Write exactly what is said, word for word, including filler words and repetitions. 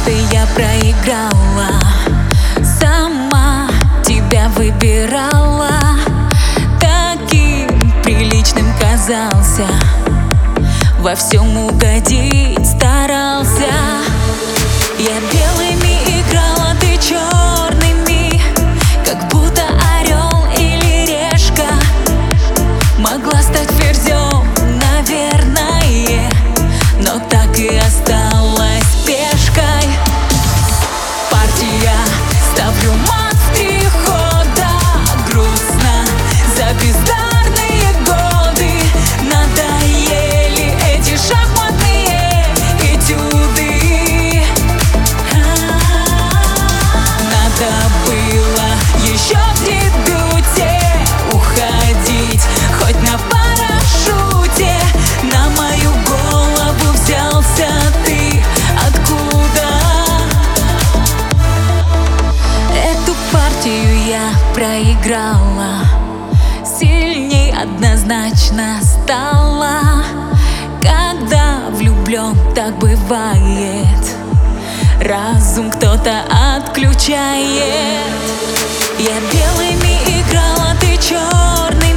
карты я проиграла, сама тебя выбирала. Таким приличным казался, во всем угодить старался. Я белыми играла, ты черными, как будто орел или решка. Могла стать ферзем, наверное, но так и осталась пешкой. Партия, ставлю мат в три хода. Грустно за бездарные годы. Надоели эти шахматные этюды. Надо было еще в дебюте уходить, хоть на парашюте. На мою голову взялся ты откуда? Эту партию я проиграла, сильней однозначно стала. Когда влюблен, так бывает, разум кто-то отключает. Я белыми играла, ты черными,